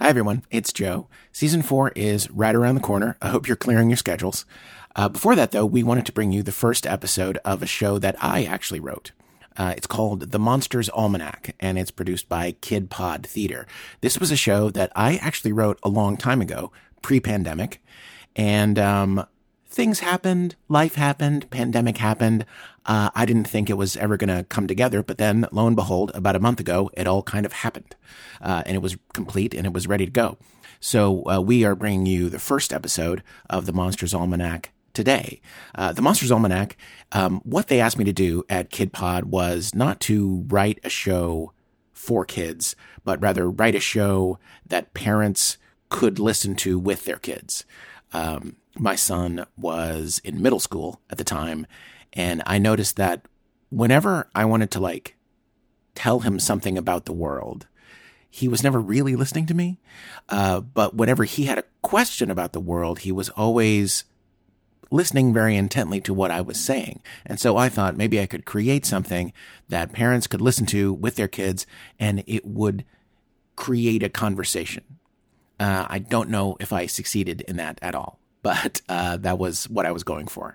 everyone, it's Joe. Season 4 is right around the corner. I hope you're clearing your schedules. Before that, though, we wanted to bring you the first episode of a show that I actually wrote. It's called The Monsters Almanac, and it's produced by Kid Pod Theater. This was a show that I actually wrote a long time ago, pre-pandemic, and things happened, life happened, pandemic happened. I didn't think it was ever going to come together, but then, lo and behold, about a month ago, it all kind of happened, and it was complete, and it was ready to go. So we are bringing you the first episode of The Monsters Almanac today. The Monsters Almanac, what they asked me to do at Kid Pod was not to write a show for kids, but rather write a show that parents could listen to with their kids. My son was in middle school at the time, and I noticed that whenever I wanted to tell him something about the world, he was never really listening to me. But whenever he had a question about the world, he was always listening very intently to what I was saying. And so I thought maybe I could create something that parents could listen to with their kids, and it would create a conversation. I don't know if I succeeded in that at all, but that was what I was going for.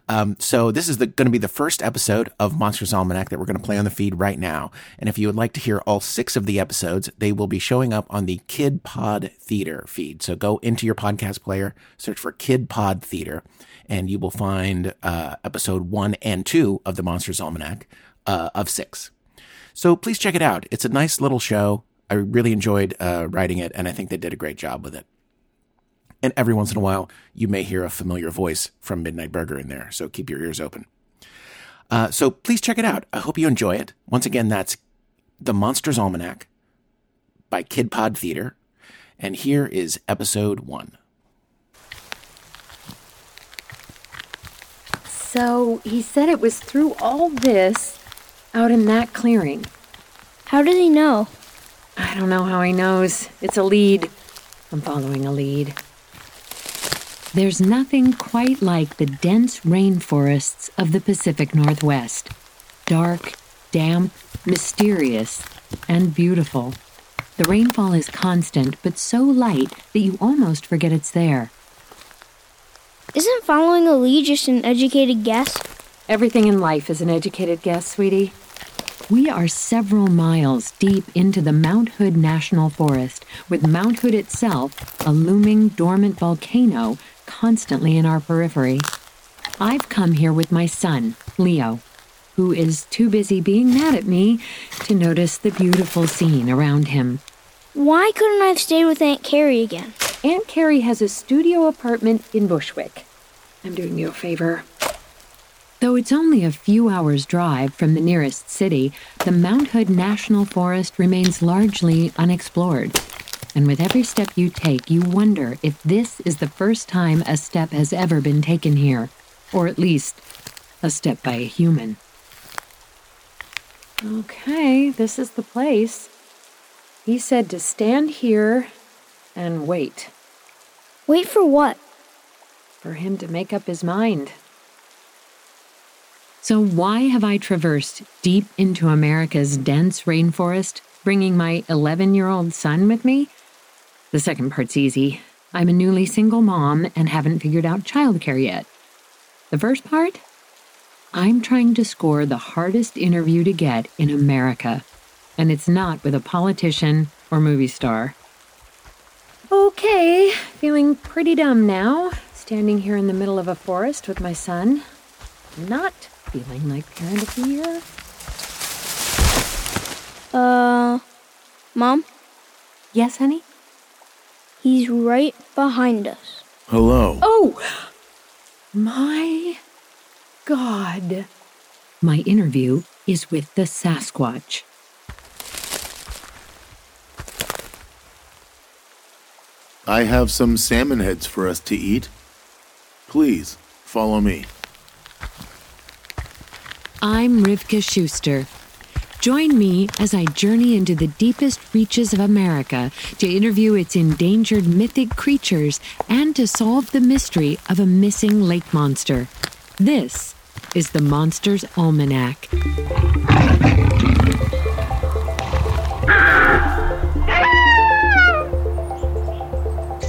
So this is going to be the first episode of Monsters Almanac that we're going to play on the feed right now. And if you would like to hear all 6 of the episodes, they will be showing up on the Kid Pod Theater feed. So go into your podcast player, search for Kid Pod Theater, and you will find episode 1 and 2 of the Monsters Almanac of 6. So please check it out. It's a nice little show. I really enjoyed writing it, and I think they did a great job with it. And every once in a while, you may hear a familiar voice from Midnight Burger in there, so keep your ears open. So please check it out. I hope you enjoy it. Once again, that's The Monsters Almanac by Kid Pod Theater, and here is episode 1. So he said it was through all this out in that clearing. How does he know? I don't know how he knows. It's a lead. I'm following a lead. There's nothing quite like the dense rainforests of the Pacific Northwest. Dark, damp, mysterious, and beautiful. The rainfall is constant, but so light that you almost forget it's there. Isn't following a lead just an educated guess? Everything in life is an educated guess, sweetie. We are several miles deep into the Mount Hood National Forest, with Mount Hood itself, a looming dormant volcano, constantly in our periphery. I've come here with my son, Leo, who is too busy being mad at me to notice the beautiful scene around him. Why couldn't I have stayed with Aunt Carrie again? Aunt Carrie has a studio apartment in Bushwick. I'm doing you a favor. Though it's only a few hours' drive from the nearest city, the Mount Hood National Forest remains largely unexplored. And with every step you take, you wonder if this is the first time a step has ever been taken here, or at least a step by a human. Okay, this is the place. He said to stand here and wait. Wait for what? For him to make up his mind. So why have I traversed deep into America's dense rainforest, bringing my 11-year-old son with me? The second part's easy. I'm a newly single mom and haven't figured out childcare yet. The first part? I'm trying to score the hardest interview to get in America. And it's not with a politician or movie star. Okay, feeling pretty dumb now, standing here in the middle of a forest with my son. Not feeling like parent of the year. Mom? Yes, honey? He's right behind us. Hello. Oh! My God. My interview is with the Sasquatch. I have some salmon heads for us to eat. Please, follow me. I'm Rivka Schuster. Join me as I journey into the deepest reaches of America to interview its endangered mythic creatures and to solve the mystery of a missing lake monster. This is the Monsters Almanac.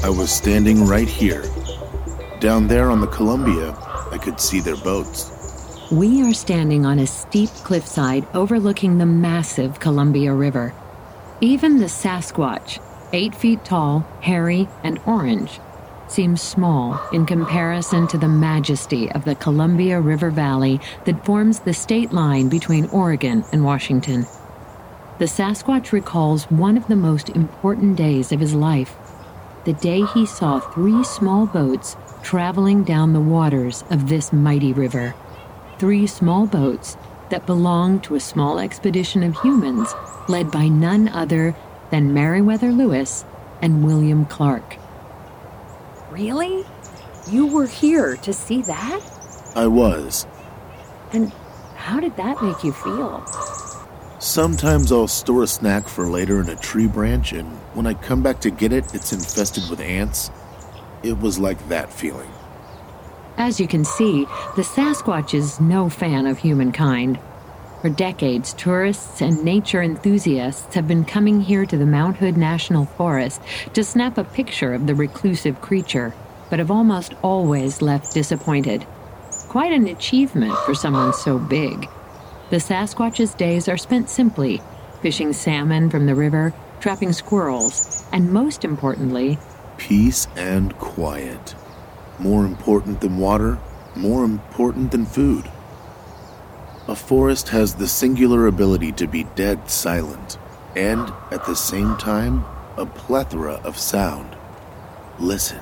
I was standing right here. Down there on the Columbia, I could see their boats. We are standing on a steep cliffside overlooking the massive Columbia River. Even the Sasquatch, 8 feet tall, hairy, and orange, seems small in comparison to the majesty of the Columbia River Valley that forms the state line between Oregon and Washington. The Sasquatch recalls one of the most important days of his life, the day he saw 3 small boats traveling down the waters of this mighty river. 3 small boats that belonged to a small expedition of humans led by none other than Meriwether Lewis and William Clark. Really? You were here to see that? I was. And how did that make you feel? Sometimes I'll store a snack for later in a tree branch, and when I come back to get it, it's infested with ants. It was like that feeling. As you can see, the Sasquatch is no fan of humankind. For decades, tourists and nature enthusiasts have been coming here to the Mount Hood National Forest to snap a picture of the reclusive creature, but have almost always left disappointed. Quite an achievement for someone so big. The Sasquatch's days are spent simply fishing salmon from the river, trapping squirrels, and most importantly, peace and quiet. More important than water, more important than food. A forest has the singular ability to be dead silent, and at the same time, a plethora of sound. Listen.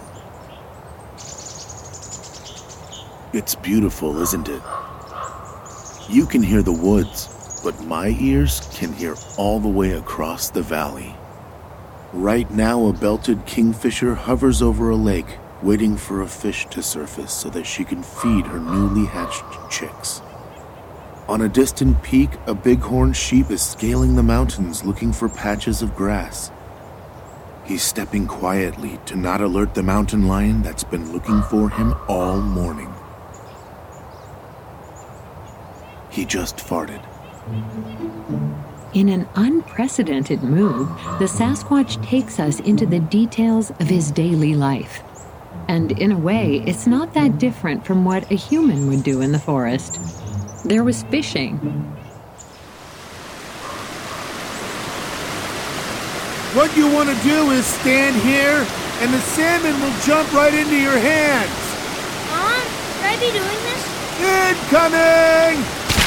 It's beautiful, isn't it? You can hear the woods, but my ears can hear all the way across the valley. Right now, a belted kingfisher hovers over a lake, waiting for a fish to surface so that she can feed her newly hatched chicks. On a distant peak, a bighorn sheep is scaling the mountains looking for patches of grass. He's stepping quietly to not alert the mountain lion that's been looking for him all morning. He just farted. in an unprecedented move, the Sasquatch takes us into the details of his daily life. And in a way, it's not that different from what a human would do in the forest. There was fishing. What you want to do is stand here, and the salmon will jump right into your hands. Mom, should I be doing this? Incoming!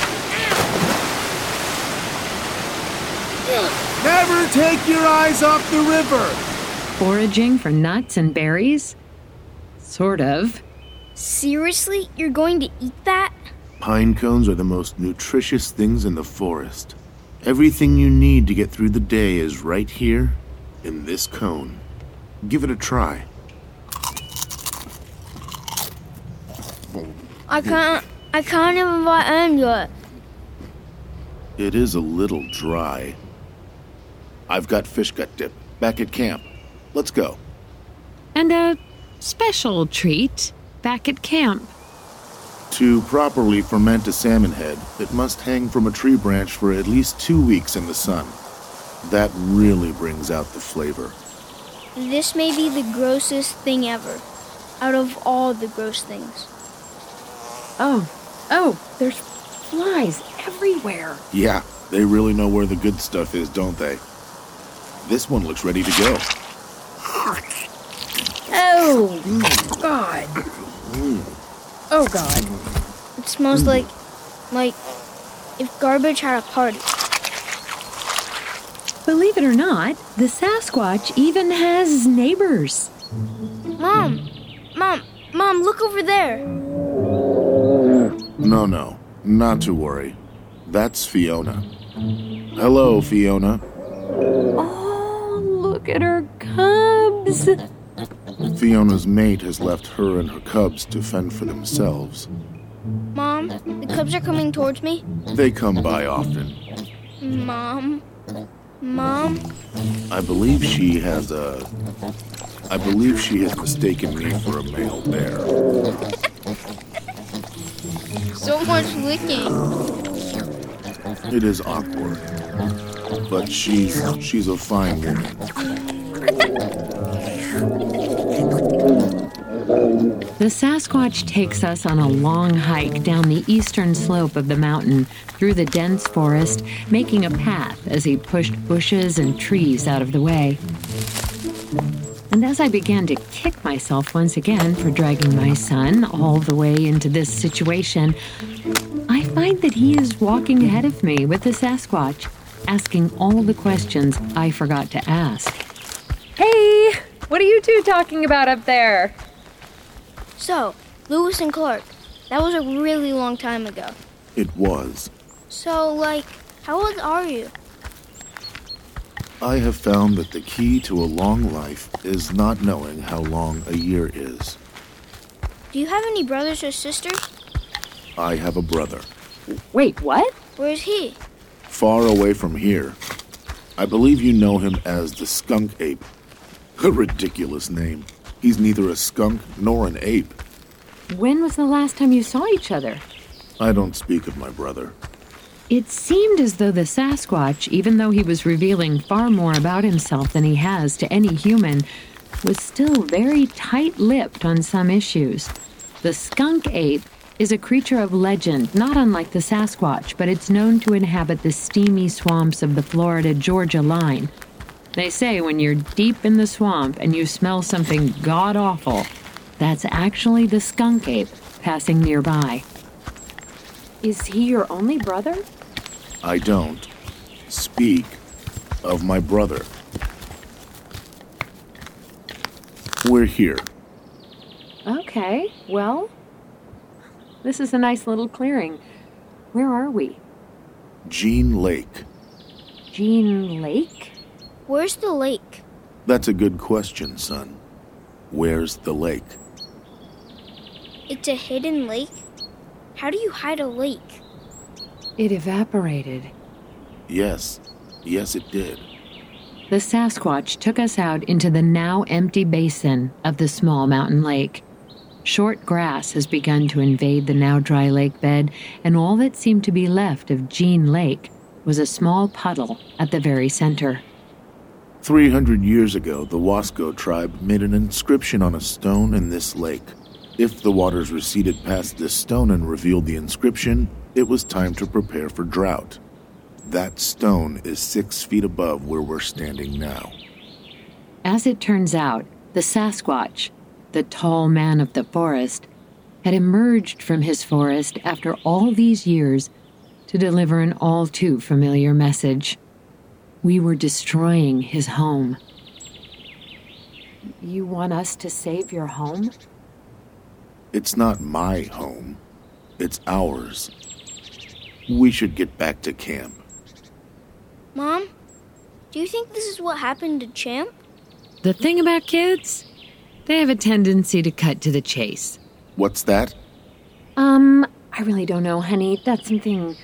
Never take your eyes off the river. Foraging for nuts and berries? Sort of. Seriously? You're going to eat that? Pine cones are the most nutritious things in the forest. Everything you need to get through the day is right here in this cone. Give it a try. I can't even bite into it. It is a little dry. I've got fish gut dip back at camp. Let's go. And a special treat back at camp. To properly ferment a salmon head, it must hang from a tree branch for at least 2 weeks in the sun. That really brings out the flavor. This may be the grossest thing ever, out of all the gross things. Oh, there's flies everywhere. Yeah, they really know where the good stuff is, don't they? This one looks ready to go. Oh, God. Oh, God. It smells like if garbage had a party. Believe it or not, the Sasquatch even has neighbors. Mom, look over there. No, not to worry. That's Fiona. Hello, Fiona. Oh, look at her cubs. Fiona's mate has left her and her cubs to fend for themselves. Mom, the cubs are coming towards me. They come by often. Mom. I believe she has mistaken me for a male bear. So much licking. It is awkward, but she's a fine woman. The Sasquatch takes us on a long hike down the eastern slope of the mountain through the dense forest, making a path as he pushed bushes and trees out of the way. And as I began to kick myself once again for dragging my son all the way into this situation, I find that he is walking ahead of me with the Sasquatch, asking all the questions I forgot to ask. Hey, what are you two talking about up there? So, Lewis and Clark, that was a really long time ago. It was. So, how old are you? I have found that the key to a long life is not knowing how long a year is. Do you have any brothers or sisters? I have a brother. Wait, what? Where is he? Far away from here. I believe you know him as the skunk ape. A ridiculous name. He's neither a skunk nor an ape. When was the last time you saw each other? I don't speak of my brother. It seemed as though the Sasquatch, even though he was revealing far more about himself than he has to any human, was still very tight-lipped on some issues. The skunk ape is a creature of legend, not unlike the Sasquatch, but it's known to inhabit the steamy swamps of the Florida-Georgia line. They say when you're deep in the swamp and you smell something god-awful, that's actually the skunk ape passing nearby. Is he your only brother? I don't speak of my brother. We're here. Okay, well, this is a nice little clearing. Where are we? Jean Lake. Jean Lake? Where's the lake? That's a good question, son. Where's the lake? It's a hidden lake? How do you hide a lake? It evaporated. Yes, it did. The Sasquatch took us out into the now empty basin of the small mountain lake. Short grass has begun to invade the now dry lake bed, and all that seemed to be left of Jean Lake was a small puddle at the very center. 300 years ago, the Wasco tribe made an inscription on a stone in this lake. If the waters receded past this stone and revealed the inscription, it was time to prepare for drought. That stone is 6 feet above where we're standing now. As it turns out, the Sasquatch, the tall man of the forest, had emerged from his forest after all these years to deliver an all too familiar message. We were destroying his home. You want us to save your home? It's not my home. It's ours. We should get back to camp. Mom, do you think this is what happened to Champ? The thing about kids, they have a tendency to cut to the chase. What's that? I really don't know, honey. That's something...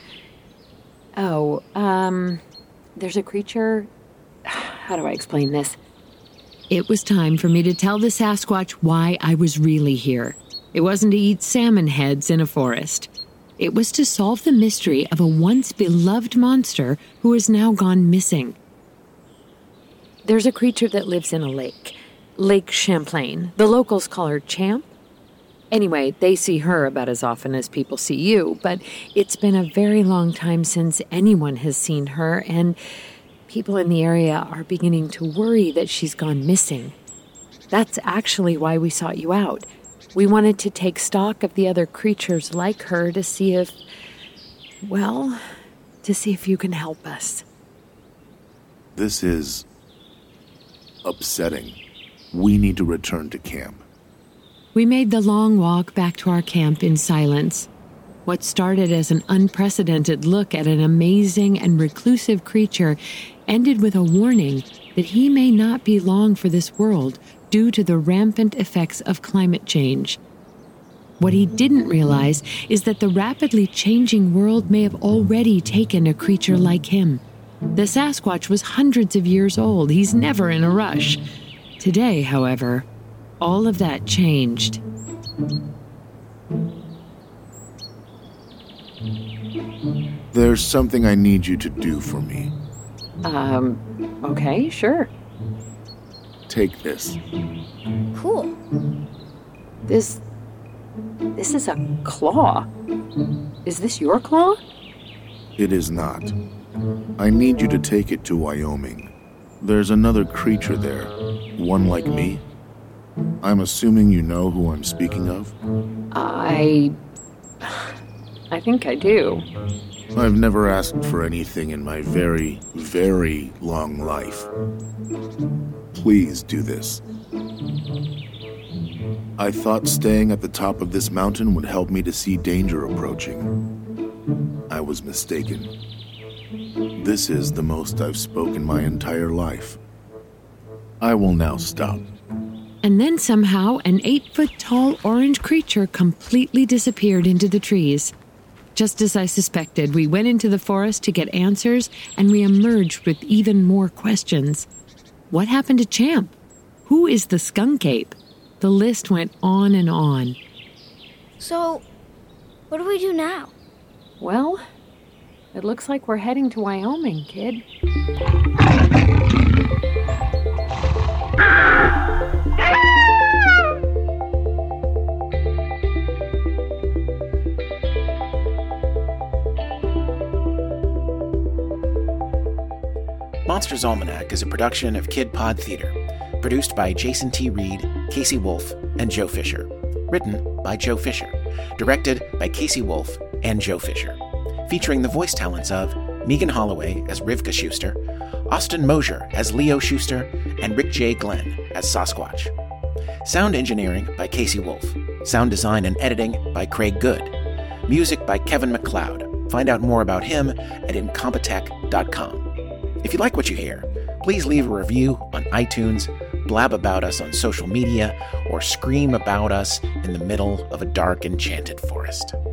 there's a creature... How do I explain this? It was time for me to tell the Sasquatch why I was really here. It wasn't to eat salmon heads in a forest. It was to solve the mystery of a once beloved monster who has now gone missing. There's a creature that lives in a lake. Lake Champlain. The locals call her Champ. Anyway, they see her about as often as people see you, but it's been a very long time since anyone has seen her, and people in the area are beginning to worry that she's gone missing. That's actually why we sought you out. We wanted to take stock of the other creatures like her to see if you can help us. This is upsetting. We need to return to camp. We made the long walk back to our camp in silence. What started as an unprecedented look at an amazing and reclusive creature ended with a warning that he may not be long for this world due to the rampant effects of climate change. What he didn't realize is that the rapidly changing world may have already taken a creature like him. The Sasquatch was hundreds of years old. He's never in a rush. Today, however, all of that changed. There's something I need you to do for me. Okay, sure. Take this. Cool. This This is a claw. Is this your claw? It is not. I need you to take it to Wyoming. There's another creature there, one like me. I'm assuming you know who I'm speaking of? I think I do. I've never asked for anything in my very, very long life. Please do this. I thought staying at the top of this mountain would help me to see danger approaching. I was mistaken. This is the most I've spoken my entire life. I will now stop. And then somehow an 8-foot-tall orange creature completely disappeared into the trees. Just as I suspected, we went into the forest to get answers, and we emerged with even more questions. What happened to Champ? Who is the skunk ape? The list went on and on. So, what do we do now? Well, it looks like we're heading to Wyoming, kid. Monsters Almanac is a production of Kid Pod Theater, produced by Jason T. Reed, Casey Wolf, and Joe Fisher. Written by Joe Fisher. Directed by Casey Wolf and Joe Fisher. Featuring the voice talents of Megan Holloway as Rivka Schuster, Austin Mosier as Leo Schuster, and Rick J. Glenn as Sasquatch. Sound engineering by Casey Wolf. Sound design and editing by Craig Good. Music by Kevin MacLeod. Find out more about him at incompetech.com. If you like what you hear, please leave a review on iTunes, blab about us on social media, or scream about us in the middle of a dark, enchanted forest.